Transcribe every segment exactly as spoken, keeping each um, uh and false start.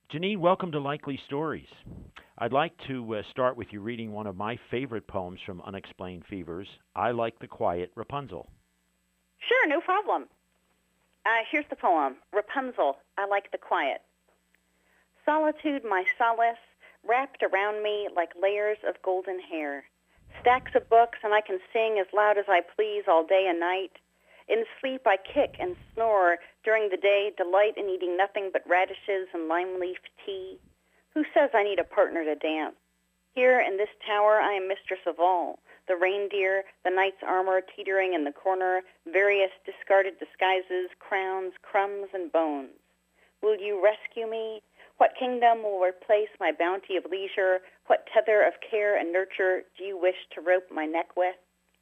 Janine, welcome to Likely Stories. I'd like to uh, start with you reading one of my favorite poems from Unexplained Fevers, I Like the Quiet, Rapunzel. Sure, no problem. Uh, here's the poem, Rapunzel, I Like the Quiet. Solitude, my solace, wrapped around me like layers of golden hair. Stacks of books, and I can sing as loud as I please all day and night. In sleep, I kick and snore. During the day, delight in eating nothing but radishes and lime leaf tea. Who says I need a partner to dance? Here in this tower, I am mistress of all. The reindeer, the knight's armor teetering in the corner, various discarded disguises, crowns, crumbs, and bones. Will you rescue me? What kingdom will replace my bounty of leisure? What tether of care and nurture do you wish to rope my neck with?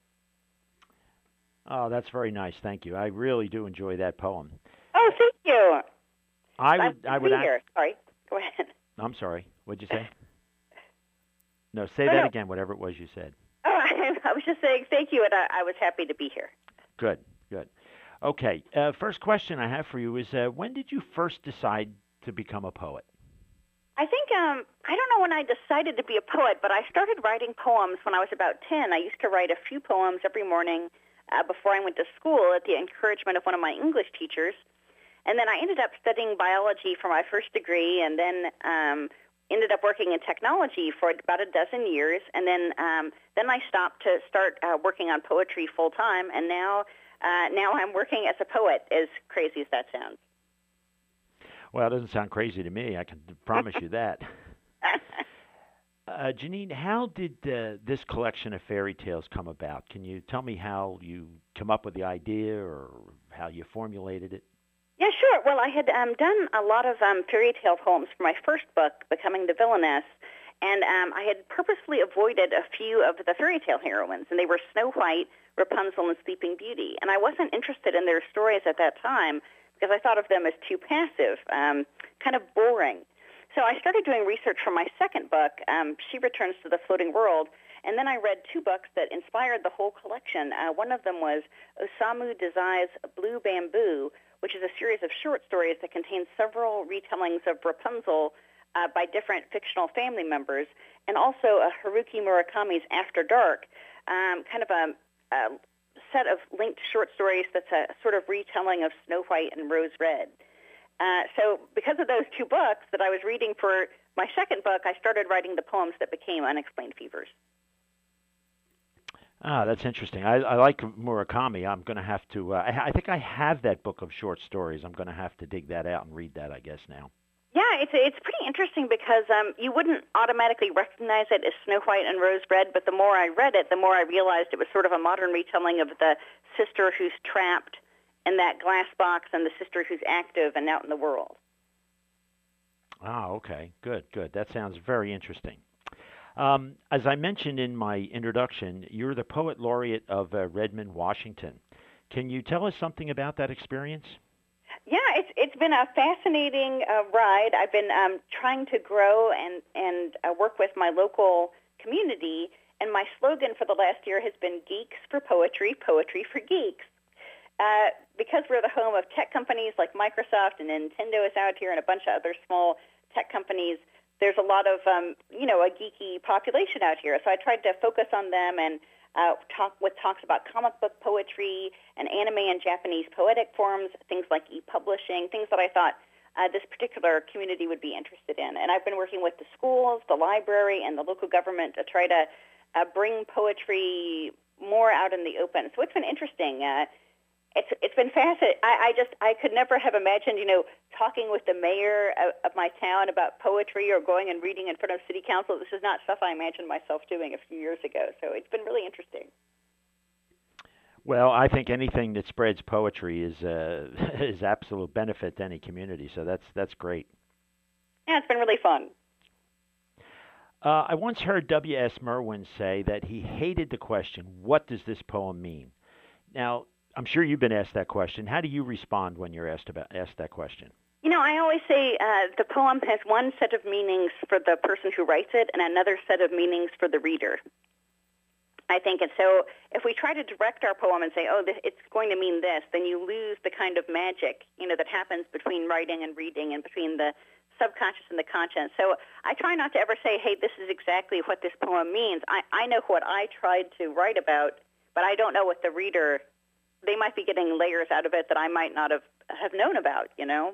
Oh, that's very nice. Thank you. I really do enjoy that poem. Oh, thank you. I I'm would. I would. here. Act, Sorry. Go ahead. I'm sorry. What'd you say? No, say No, that no. again. Whatever it was you said. Oh, I, I was just saying thank you, and I, I was happy to be here. Good. Good. Okay. Uh, first question I have for you is: uh, when did you first decide to become a poet? I think um, I don't know when I decided to be a poet, but I started writing poems when I was about ten. I used to write a few poems every morning uh, before I went to school at the encouragement of one of my English teachers. And then I ended up studying biology for my first degree, and then um, ended up working in technology for about a dozen years. And then um, then I stopped to start uh, working on poetry full time, and now uh, now I'm working as a poet. As crazy as that sounds. Well, it doesn't sound crazy to me. I can promise you that. Uh, Janine, how did uh, this collection of fairy tales come about? Can you tell me how you come up with the idea or how you formulated it? Yeah, sure. Well, I had um, done a lot of um, fairy tale poems for my first book, Becoming the Villainess, and um, I had purposely avoided a few of the fairy tale heroines, and they were Snow White, Rapunzel, and Sleeping Beauty. And I wasn't interested in their stories at that time because I thought of them as too passive, um, kind of boring. So I started doing research for my second book, um, She Returns to the Floating World, and then I read two books that inspired the whole collection. Uh, one of them was Osamu Dazai's Blue Bamboo, which is a series of short stories that contains several retellings of Rapunzel uh, by different fictional family members, and also uh, Haruki Murakami's After Dark, um, kind of a, a set of linked short stories that's a sort of retelling of Snow White and Rose Red. Uh, so because of those two books that I was reading for my second book, I started writing the poems that became Unexplained Fevers. Ah, that's interesting. I, I like Murakami. I'm going to have to. Uh, I, I think I have that book of short stories. I'm going to have to dig that out and read that, I guess, now. Yeah, it's it's pretty interesting because um, you wouldn't automatically recognize it as Snow White and Rose Red, but the more I read it, the more I realized it was sort of a modern retelling of the sister who's trapped in that glass box and the sister who's active and out in the world. Ah, okay. Good, good. That sounds very interesting. Um, as I mentioned in my introduction, you're the poet laureate of uh, Redmond, Washington. Can you tell us something about that experience? Yeah, it's it's been a fascinating uh, ride. I've been um, trying to grow and and uh, work with my local community, and my slogan for the last year has been "Geeks for Poetry, Poetry for Geeks." Uh, because we're the home of tech companies like Microsoft and Nintendo is out here, and a bunch of other small tech companies, there's a lot of, um, you know, a geeky population out here. So I tried to focus on them and uh, talk with talks about comic book poetry and anime and Japanese poetic forms, things like e-publishing, things that I thought uh, this particular community would be interested in. And I've been working with the schools, the library, and the local government to try to uh, bring poetry more out in the open. So it's been interesting. Uh, It's it's been fascinating. I, I just I could never have imagined, you know, talking with the mayor of, of my town about poetry or going and reading in front of city council. This is not stuff I imagined myself doing a few years ago. So it's been really interesting. Well, I think anything that spreads poetry is uh, is absolute benefit to any community. So that's that's great. Yeah, it's been really fun. Uh, I once heard W S. Merwin say that he hated the question, "What does this poem mean?" Now, I'm sure you've been asked that question. How do you respond when you're asked about asked that question? You know, I always say uh, the poem has one set of meanings for the person who writes it and another set of meanings for the reader. I think, and so if we try to direct our poem and say, oh, this, it's going to mean this, then you lose the kind of magic, you know, that happens between writing and reading and between the subconscious and the conscious. So I try not to ever say, hey, this is exactly what this poem means. I, I know what I tried to write about, but I don't know what the reader, they might be getting layers out of it that I might not have, have known about, you know?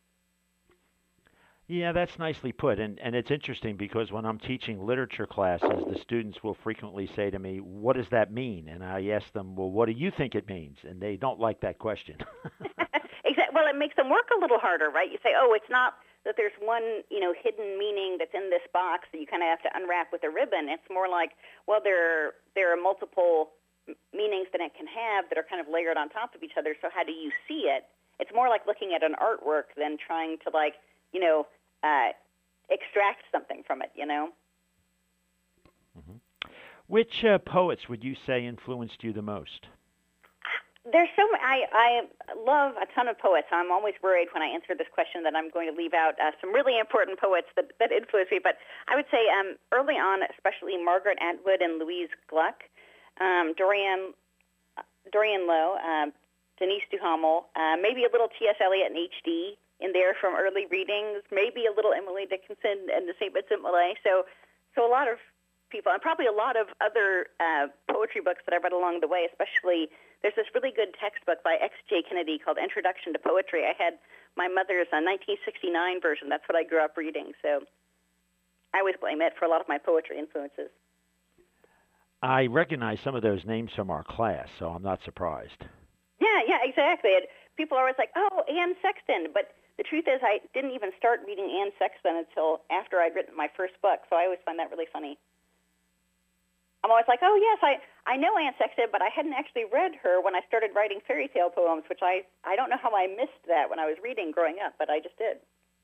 Yeah, that's nicely put. And, and it's interesting because when I'm teaching literature classes, the students will frequently say to me, what does that mean? And I ask them, well, what do you think it means? And they don't like that question. Exactly. Well, it makes them work a little harder, right? You say, oh, it's not that there's one, you know, hidden meaning that's in this box that you kind of have to unwrap with a ribbon. It's more like, well, there, there are multiple meanings that it can have that are kind of layered on top of each other. So how do you see it? It's more like looking at an artwork than trying to, like, you know, uh, extract something from it, you know? hmm Which uh, poets would you say influenced you the most? There's so many. I, I love a ton of poets. I'm always worried when I answer this question that I'm going to leave out uh, some really important poets that, that influenced me. But I would say um, early on, especially Margaret Atwood and Louise Gluck, um, Dorian, Dorian Lowe, um, Denise Duhamel, uh, maybe a little T S. Eliot and H D in there from early readings, maybe a little Emily Dickinson and the Saint Vincent Millay. So, so a lot of people, and probably a lot of other uh, poetry books that I read along the way, especially there's this really good textbook by X J Kennedy called Introduction to Poetry. I had my mother's uh, nineteen sixty-nine version. That's what I grew up reading. So I always blame it for a lot of my poetry influences. I recognize some of those names from our class, so I'm not surprised. Yeah, yeah, exactly. And people are always like, oh, Anne Sexton. But the truth is I didn't even start reading Anne Sexton until after I'd written my first book, so I always find that really funny. I'm always like, oh, yes, I, I know Anne Sexton, but I hadn't actually read her when I started writing fairy tale poems, which I, I don't know how I missed that when I was reading growing up, but I just did.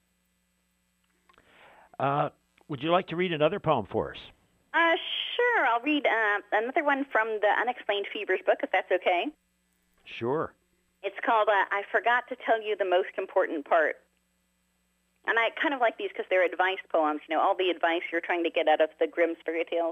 Uh, would you like to read another poem for us? Uh, sure. I'll read uh, another one from the Unexplained Fevers book, if that's okay. Sure. It's called uh, I Forgot to Tell You the Most Important Part. And I kind of like these because they're advice poems, you know, all the advice you're trying to get out of the Grimm's fairy tales.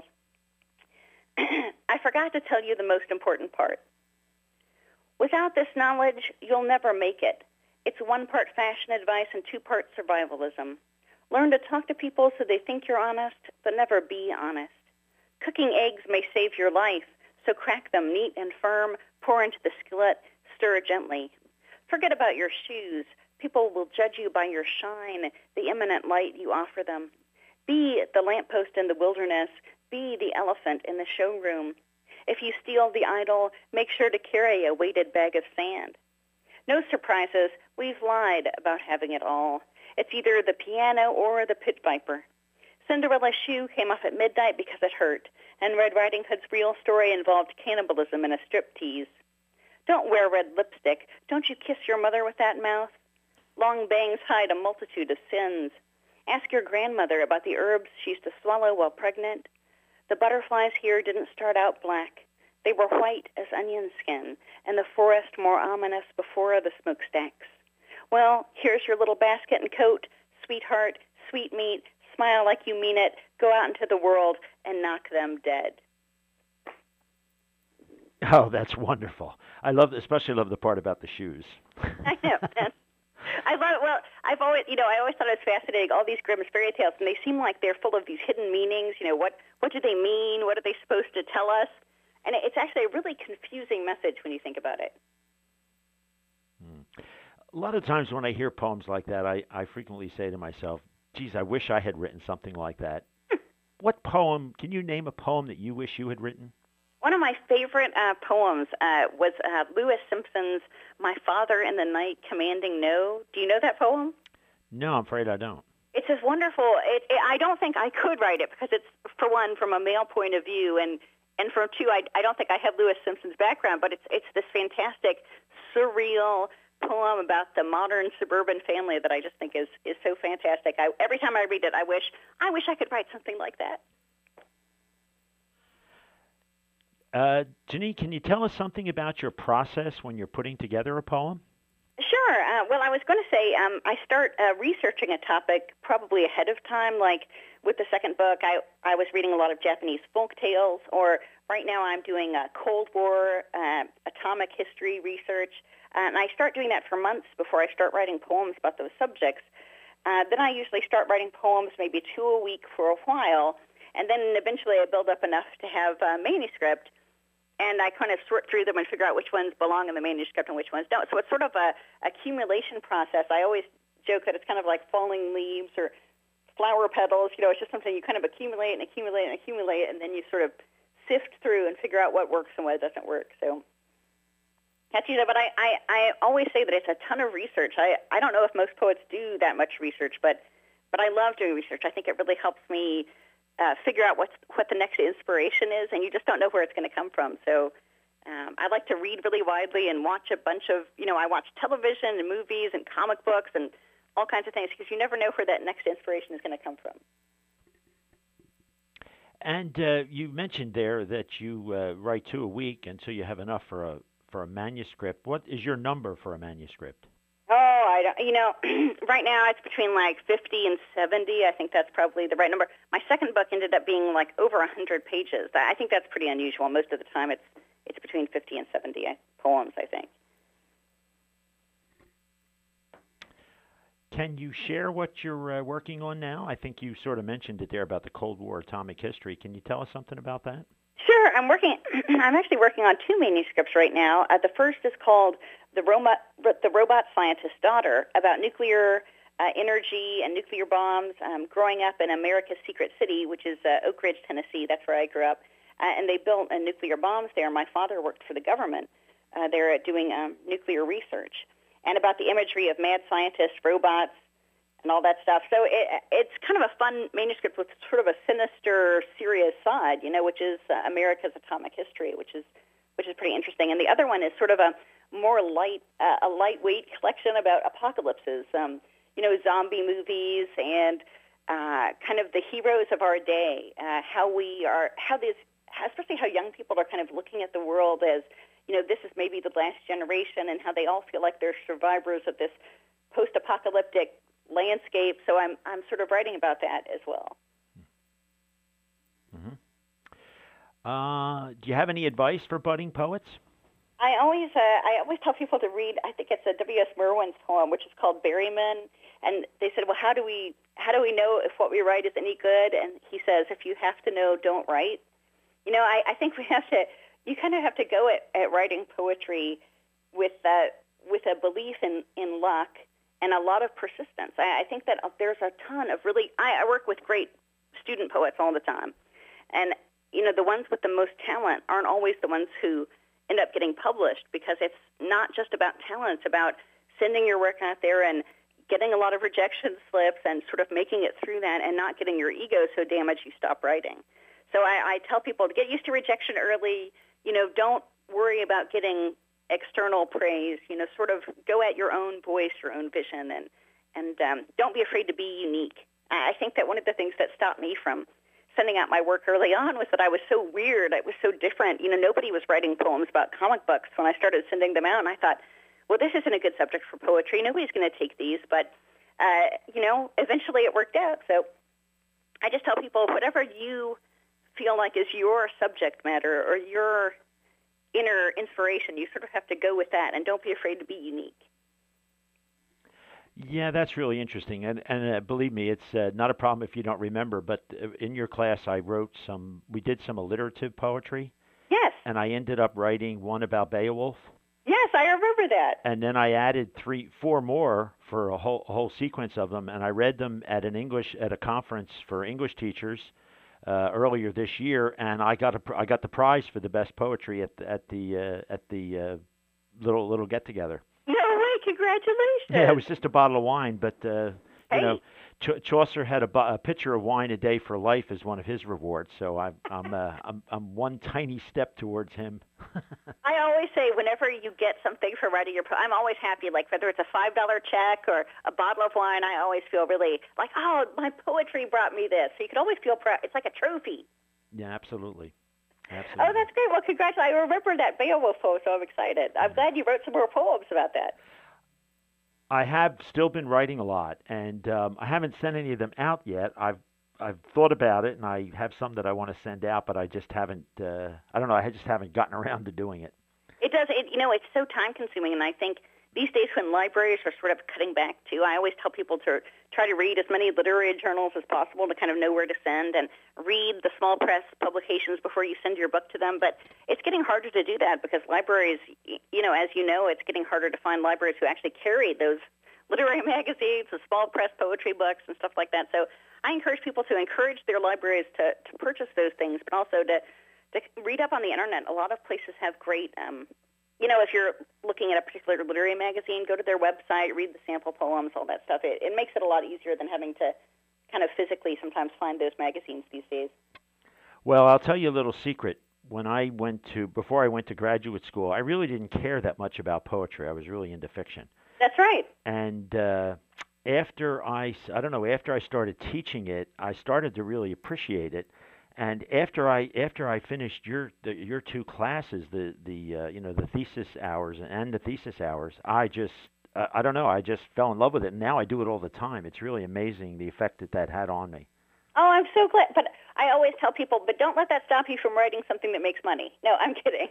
I forgot to tell you the most important part. Without this knowledge, you'll never make it. It's one part fashion advice and two parts survivalism. Learn to talk to people so they think you're honest, but never be honest. Cooking eggs may save your life, so crack them neat and firm, pour into the skillet, stir gently. Forget about your shoes. People will judge you by your shine, the imminent light you offer them. Be the lamppost in the wilderness. Be the elephant in the showroom. If you steal the idol, make sure to carry a weighted bag of sand. No surprises. We've lied about having it all. It's either the piano or the pit viper. Cinderella's shoe came off at midnight because it hurt, and Red Riding Hood's real story involved cannibalism in a striptease. Don't wear red lipstick. Don't you kiss your mother with that mouth? Long bangs hide a multitude of sins. Ask your grandmother about the herbs she used to swallow while pregnant. The butterflies here didn't start out black. They were white as onion skin, and the forest more ominous before the smokestacks. Well, here's your little basket and coat, sweetheart, sweetmeat, smile like you mean it, go out into the world and knock them dead. Oh, that's wonderful. I love, especially love the part about the shoes. I know. I love, well, I've always, you know, I always thought it was fascinating, all these Grimm's fairy tales, and they seem like they're full of these hidden meanings. You know, what, what do they mean? What are they supposed to tell us? And it's actually a really confusing message when you think about it. Hmm. A lot of times when I hear poems like that, I, I frequently say to myself, geez, I wish I had written something like that. What poem, can you name a poem that you wish you had written? One of my favorite uh, poems uh, was uh, Lewis Simpson's My Father in the Night Commanding No. Do you know that poem? No, I'm afraid I don't. It's just wonderful. It, it, I don't think I could write it because it's, for one, from a male point of view, and, and for two, I, I don't think I have Lewis Simpson's background, but it's, it's this fantastic, surreal poem about the modern suburban family that I just think is, is so fantastic. I, every time I read it, I wish I wish I could write something like that. Uh, Janine, can you tell us something about your process when you're putting together a poem? Sure. Uh, well, I was going to say um, I start uh, researching a topic probably ahead of time. Like with the second book, I, I was reading a lot of Japanese folk tales, or right now I'm doing a Cold War uh, atomic history research. Uh, and I start doing that for months before I start writing poems about those subjects. Uh, then I usually start writing poems, maybe two a week for a while, and then eventually I build up enough to have a manuscript, and I kind of sort through them and figure out which ones belong in the manuscript and which ones don't. So it's sort of a accumulation process. I always joke that it's kind of like falling leaves or flower petals. You know, it's just something you kind of accumulate and accumulate and accumulate, and then you sort of sift through and figure out what works and what doesn't work. So that's you know, but I, I, I always say that it's a ton of research. I, I don't know if most poets do that much research, but but I love doing research. I think it really helps me uh, figure out what's, what the next inspiration is, and you just don't know where it's going to come from. So um, I like to read really widely and watch a bunch of, you know, I watch television and movies and comic books and all kinds of things because you never know where that next inspiration is going to come from. And uh, you mentioned there that you uh, write two a week until you have enough for a for a manuscript. What is your number for a manuscript? Oh, I don't, you know, right now it's between like fifty and seventy. I think that's probably the right number. My second book ended up being like over one hundred pages. I think that's pretty unusual. Most of the time it's it's between fifty and seventy poems, I think. Can you share what you're uh, working on now? I think you sort of mentioned it there about the Cold War atomic history. Can you tell us something about that? Sure. I'm working. I'm actually working on two manuscripts right now. Uh, the first is called "The Robot, the Robot Scientist's Daughter," about nuclear uh, energy and nuclear bombs. Um, growing up in America's secret city, which is uh, Oak Ridge, Tennessee. That's where I grew up, uh, and they built uh, nuclear bombs there. My father worked for the government. Uh, they're doing um, nuclear research, and about the imagery of mad scientists, robots, and all that stuff. So it, it's kind of a fun manuscript with sort of a sinister, serious side, you know, which is uh, America's atomic history, which is which is pretty interesting. And the other one is sort of a more light, uh, a lightweight collection about apocalypses, um, you know, zombie movies and uh, kind of the heroes of our day, uh, how we are, how these, especially how young people are kind of looking at the world as, you know, this is maybe the last generation, and how they all feel like they're survivors of this post-apocalyptic landscape. So I'm I'm sort of writing about that as well. Mm-hmm. Uh, do you have any advice for budding poets? I always uh, I always tell people to read. I think it's a W S Merwin's poem, which is called Berryman. And they said, well, how do we how do we know if what we write is any good? And he says, if you have to know, don't write. You know, I, I think we have to. You kind of have to go at, at writing poetry with uh, with a belief in, in luck and a lot of persistence. I, I think that there's a ton of really, I, I work with great student poets all the time. And, you know, the ones with the most talent aren't always the ones who end up getting published, because it's not just about talent. It's about sending your work out there and getting a lot of rejection slips and sort of making it through that and not getting your ego so damaged you stop writing. So I, I tell people to get used to rejection early. You know, don't worry about getting external praise. You know, sort of go at your own voice, your own vision, and and um, don't be afraid to be unique. I think that one of the things that stopped me from sending out my work early on was that I was so weird. I was so different. You know, nobody was writing poems about comic books when I started sending them out, and I thought, well, this isn't a good subject for poetry. Nobody's going to take these. But, uh, you know, eventually it worked out. So I just tell people, whatever you feel like is your subject matter or your inner inspiration, you sort of have to go with that, and don't be afraid to be unique. Yeah, that's really interesting, and and uh, believe me, it's uh, not a problem if you don't remember. But uh, in your class, I wrote some. We did some alliterative poetry. Yes. And I ended up writing one about Beowulf. Yes, I remember that. And then I added three, four more for a whole a whole sequence of them, and I read them at an English at a conference for English teachers uh, earlier this year, and I got a I got the prize for the best poetry at the, at the uh, at the uh, little little get together. No way! Congratulations. Yeah, it was just a bottle of wine, but uh, hey. you know, Ch- Chaucer had a, a pitcher of wine a day for life as one of his rewards. So I'm I'm uh, I'm I'm one tiny step towards him. I always say, whenever you get something for writing your poem, I'm always happy. Like whether it's a five dollar check or a bottle of wine, I always feel really like, oh, my poetry brought me this. So you can always feel proud. It's like a trophy. Yeah, absolutely. Absolutely. Oh, that's great. Well, congratulations. I remember that Beowulf poem, so I'm excited. I'm glad you wrote some more poems about that. I have still been writing a lot, and um, I haven't sent any of them out yet. I've I've thought about it, and I have some that I want to send out, but I just haven't. Uh, I don't know. I just haven't gotten around to doing it. It does. It, you know, it's so time consuming, and I think these days when libraries are sort of cutting back too, I always tell people to try to read as many literary journals as possible to kind of know where to send, and read the small press publications before you send your book to them. But it's getting harder to do that because libraries, you know, as you know, it's getting harder to find libraries who actually carry those literary magazines, the small press poetry books and stuff like that. So I encourage people to encourage their libraries to, to purchase those things, but also to, to read up on the internet. A lot of places have great, um, you know, if you're looking at a particular literary magazine, go to their website, read the sample poems, all that stuff. It, it makes it a lot easier than having to kind of physically sometimes find those magazines these days. Well, I'll tell you a little secret. When I went to, before I went to graduate school, I really didn't care that much about poetry. I was really into fiction. That's right. And uh, after I, I don't know, after I started teaching it, I started to really appreciate it. And after I, after I finished your, the, your two classes, the, the, uh, you know, the thesis hours and the thesis hours, I just, uh, I don't know, I just fell in love with it. And now I do it all the time. It's really amazing the effect that that had on me. Oh, I'm so glad. But I always tell people, but don't let that stop you from writing something that makes money. No, I'm kidding.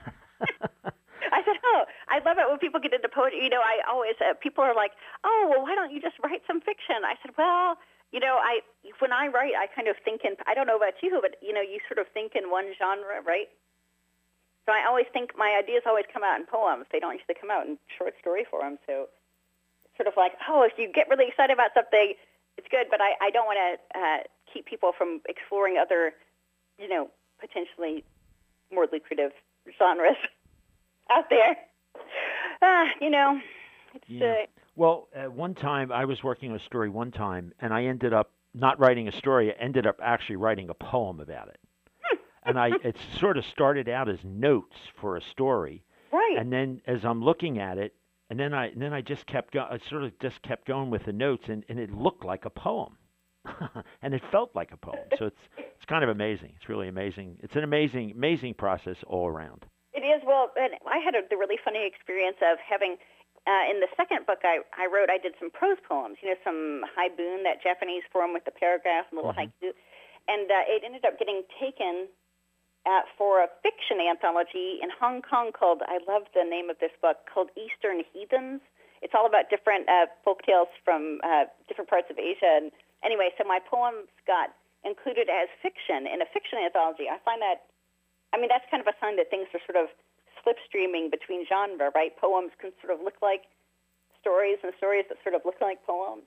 I said, oh, I love it when people get into poetry. You know, I always, uh, people are like, oh, well, why don't you just write some fiction? I said, well, you know, I when I write, I kind of think in, I don't know about you, but, you know, you sort of think in one genre, right? So I always think my ideas always come out in poems. They don't usually come out in short story form. So it's sort of like, oh, if you get really excited about something, it's good, but I, I don't want to uh, keep people from exploring other, you know, potentially more lucrative genres out there. Uh, you know, it's... Yeah. Uh, Well, at one time, I was working on a story one time, and I ended up not writing a story. I ended up actually writing a poem about it. And I it sort of started out as notes for a story. right. And then as I'm looking at it, and then I and then I just kept go, I sort of just kept going with the notes, and, and it looked like a poem. And it felt like a poem. So it's it's kind of amazing. It's really amazing. It's an amazing amazing process all around. It is. Well, and I had a, the really funny experience of having... Uh, in the second book I, I wrote, I did some prose poems, you know, some haibun, that Japanese form with the paragraph and little Mhm. haiku. And uh, it ended up getting taken uh, for a fiction anthology in Hong Kong called, I love the name of this book, called Eastern Heathens. It's all about different uh, folk tales from uh, different parts of Asia. And anyway, so my poems got included as fiction in a fiction anthology. I find that, I mean, that's kind of a sign that things are sort of slipstreaming between genre, right? Poems can sort of look like stories, and stories that sort of look like poems.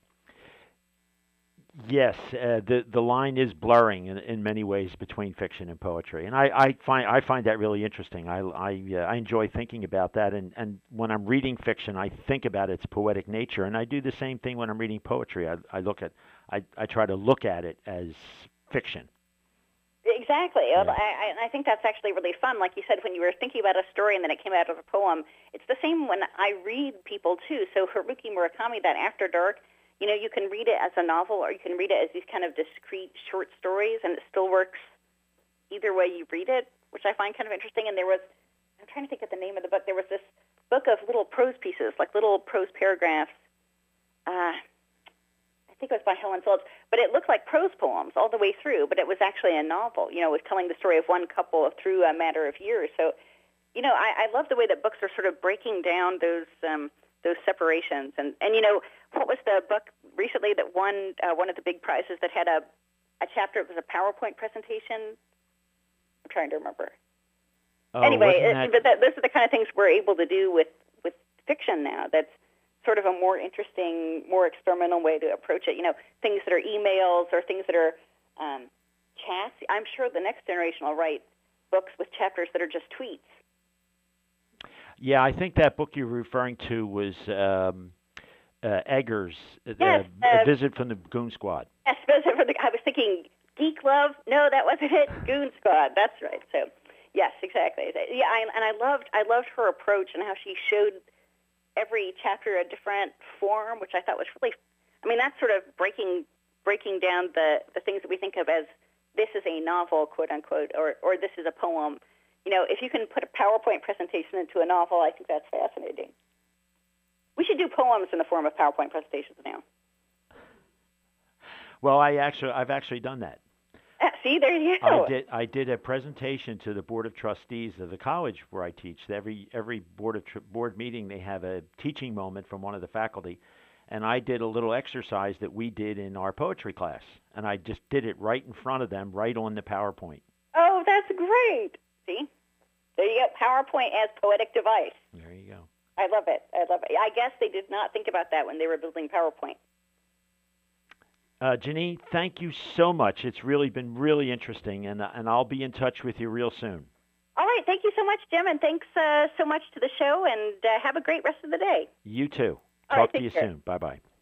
Yes, uh, the the line is blurring in, in many ways between fiction and poetry, and I, I find I find that really interesting. I I, uh, I enjoy thinking about that, and, and when I'm reading fiction, I think about its poetic nature, and I do the same thing when I'm reading poetry. I, I look at I, I try to look at it as fiction. Exactly. Yeah. I, I I think that's actually really fun. Like you said, when you were thinking about a story and then it came out of a poem, it's the same when I read people, too. So Haruki Murakami, that After Dark, you know, you can read it as a novel or you can read it as these kind of discrete short stories, and it still works either way you read it, which I find kind of interesting. And there was, I'm trying to think of the name of the book, there was this book of little prose pieces, like little prose paragraphs. Uh I think it was by Helen Phillips, but it looked like prose poems all the way through, but it was actually a novel. You know, it was telling the story of one couple through a matter of years. So, you know, I, I love the way that books are sort of breaking down those um, those separations. And, and, you know, what was the book recently that won uh, one of the big prizes that had a, a chapter, it was a PowerPoint presentation? I'm trying to remember. Oh, anyway, wasn't it, that- but that, those are the kind of things we're able to do with, with fiction now. That's sort of a more interesting, more experimental way to approach it. You know, things that are emails or things that are um, chats. I'm sure the next generation will write books with chapters that are just tweets. Yeah, I think that book you're referring to was um, uh, Eggers, uh, Yes, uh, uh, A Visit from the Goon Squad. I suppose for the, I was thinking Geek Love. No, that wasn't it. Goon Squad. That's right. So, yes, exactly. Yeah, I, and I loved, I loved her approach and how she showed every chapter a different form, which I thought was really, I mean, that's sort of breaking breaking down the, the things that we think of as this is a novel, quote unquote, or, or this is a poem. You know, if you can put a PowerPoint presentation into a novel, I think that's fascinating. We should do poems in the form of PowerPoint presentations now. Well, I actually, I've actually done that. Uh, See, there you I go. did. I did a presentation to the board of trustees of the college where I teach. Every every board of tr- board meeting, they have a teaching moment from one of the faculty, and I did a little exercise that we did in our poetry class, and I just did it right in front of them, right on the PowerPoint. Oh, that's great. See, there you go. PowerPoint as poetic device. There you go. I love it. I love it. I guess they did not think about that when they were building PowerPoint. Uh, Janine, thank you so much. It's really been really interesting, and and I'll be in touch with you real soon. All right. Thank you so much, Jim, and thanks uh, so much to the show, and uh, have a great rest of the day. You too. All Talk right, to you take care. soon. Bye-bye.